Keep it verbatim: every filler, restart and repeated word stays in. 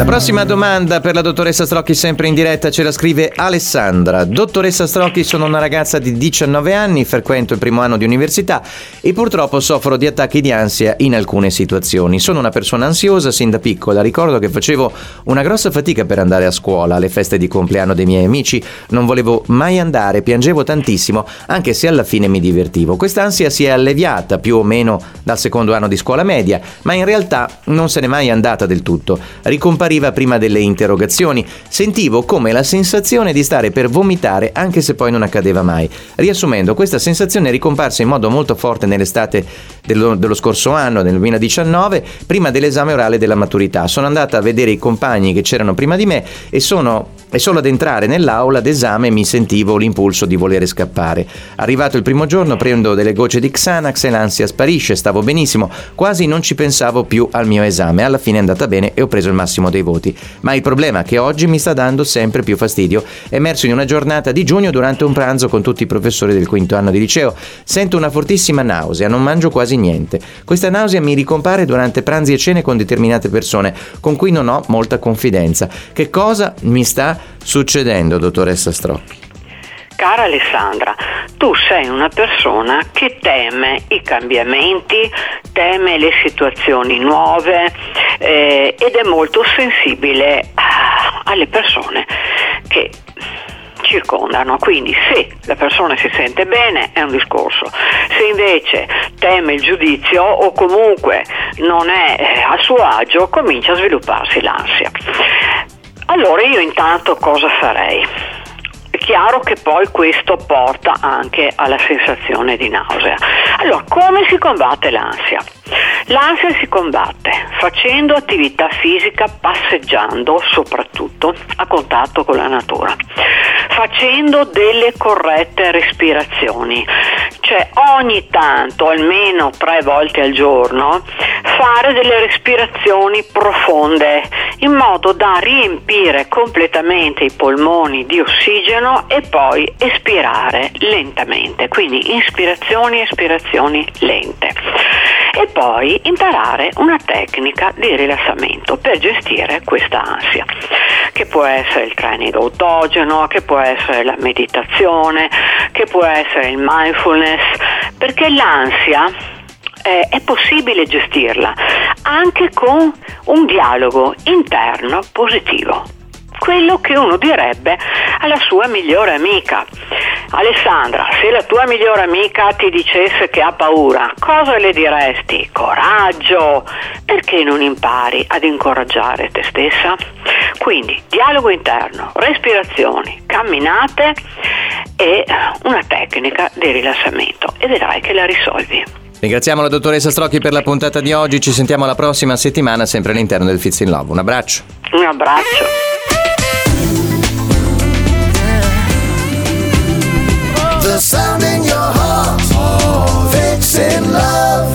La prossima domanda per la dottoressa Strocchi, sempre in diretta, ce la scrive Alessandra. Dottoressa Strocchi, sono una ragazza di diciannove anni, frequento il primo anno di università e purtroppo soffro di attacchi di ansia in alcune situazioni. Sono una persona ansiosa sin da piccola, ricordo che facevo una grossa fatica per andare a scuola, alle feste di compleanno dei miei amici non volevo mai andare, piangevo tantissimo, anche se alla fine mi divertivo. Quest'ansia si è alleviata più o meno dal secondo anno di scuola media, ma in realtà non se n'è mai andata del tutto. Ricompariva prima delle interrogazioni, sentivo come la sensazione di stare per vomitare anche se poi non accadeva mai. Riassumendo, questa sensazione è ricomparsa in modo molto forte nell'estate dello, dello scorso anno, nel duemiladiciannove, prima dell'esame orale della maturità. Sono andata a vedere i compagni che c'erano prima di me e sono e solo ad entrare nell'aula d'esame mi sentivo l'impulso di volere scappare. Arrivato il primo giorno prendo delle gocce di Xanax e l'ansia sparisce, stavo benissimo, quasi non ci pensavo più al mio esame. Alla fine è andata bene e ho preso il massimo dei voti. Ma il problema è che oggi mi sta dando sempre più fastidio. È emerso in una giornata di giugno durante un pranzo con tutti i professori del quinto anno di liceo. Sento una fortissima nausea, non mangio quasi niente. Questa nausea mi ricompare durante pranzi e cene con determinate persone con cui non ho molta confidenza. Che cosa mi sta succedendo, dottoressa Strocchi? Cara Alessandra, tu sei una persona che teme i cambiamenti, teme le situazioni nuove eh, ed è molto sensibile ah, alle persone che circondano. Quindi se la persona si sente bene è un discorso, se invece teme il giudizio o comunque non è eh, a suo agio, comincia a svilupparsi l'ansia. Allora io intanto cosa farei? È chiaro che poi questo porta anche alla sensazione di nausea. Allora, come si combatte l'ansia? L'ansia si combatte facendo attività fisica, passeggiando soprattutto a contatto con la natura, facendo delle corrette respirazioni, cioè ogni tanto, almeno tre volte al giorno, fare delle respirazioni profonde in modo da riempire completamente i polmoni di ossigeno e poi espirare lentamente, quindi ispirazioni e espirazioni lente. E poi imparare una tecnica di rilassamento per gestire questa ansia, che può essere il training autogeno, che può essere la meditazione, che può essere il mindfulness, perché l'ansia eh, è possibile gestirla anche con un dialogo interno positivo, quello che uno direbbe alla sua migliore amica. Alessandra, se la tua migliore amica ti dicesse che ha paura, cosa le diresti? Coraggio! Perché non impari ad incoraggiare te stessa? Quindi dialogo interno, respirazioni, camminate e una tecnica di rilassamento e vedrai che la risolvi. Ringraziamo la dottoressa Strocchi per la puntata di oggi, ci sentiamo la prossima settimana sempre all'interno del Fits in Love. Un abbraccio. Un abbraccio. The sound in your heart, oh, Fits in Love.